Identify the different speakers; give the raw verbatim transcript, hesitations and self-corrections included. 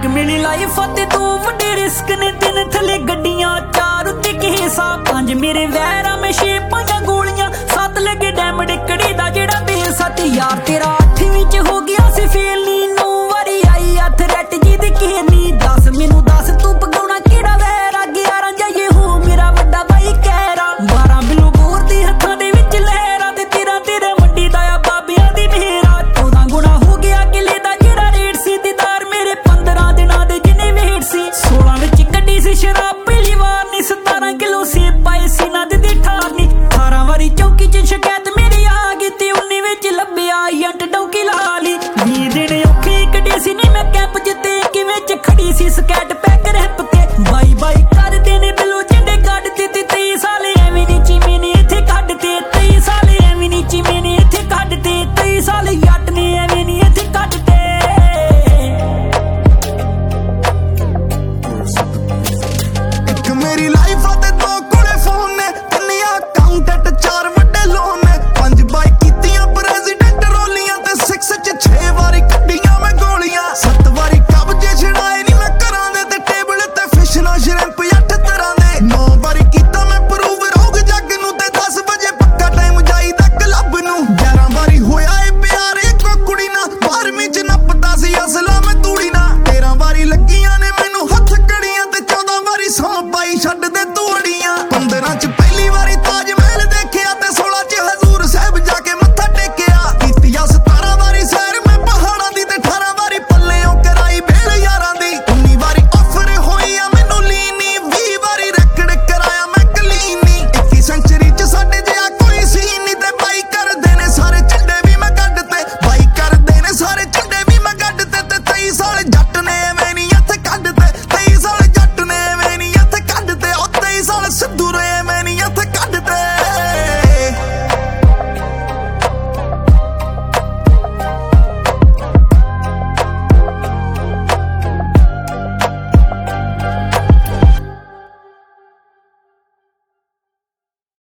Speaker 1: एक मिली लाइफ ते दो वड्डे रिस्क ने, तीन थले गड्डियां चार उत्ते केसा, पंज मेरे वैरा में छे पाइयां गोलियां, सत्त लगे डैमड कड़ी दा जेड़ा बेस आ। ते यार तेरा अठवीं च हो गया सी फेल नी, नौ वारी आई आ थ्रैट जी दी घेरनी। दस मैनू दस तू पगाउणा केड़ा वैरा, ग्यारह जाइए हो मेरा वड्डा भाई कहरा, बारह बिलो बोर दी हत्थां दे विच लहरा, ते तेरा तेरे मंडी दा आ बाबियां दी ढेरा। चौदां गुणा हो गया किले दा जेड़ा रेट सी, दीदार मेरे पंद्रह दिनां दे जिन्ने वेट सी। सोलह विच कड्डी सी शराब पहली वार नी, सतारह किलो सेब पाए सी ना दी ठार नी। अठारह वारी चौकी च शिकायत मेरी आ गई, ते उन्नी विच लभ्या यंट डौकी ला ली। बीह दिन औखे कड्डे सी नी मैं कैंप च, ते किवें च खड़ी सी स्कैट पैक रैप ते। बाई बाई कर देने बिलो झंडे गड्ड ते, ते तेई साल एवें नी चीमे ने इत्थे कड्ड ते, तेई साल एवें नी चीमे ने इत्थे कड्ड ते, तेई साल जट ने एवें नी इत्थे कड्ड ते।
Speaker 2: एक मेरी लाइफ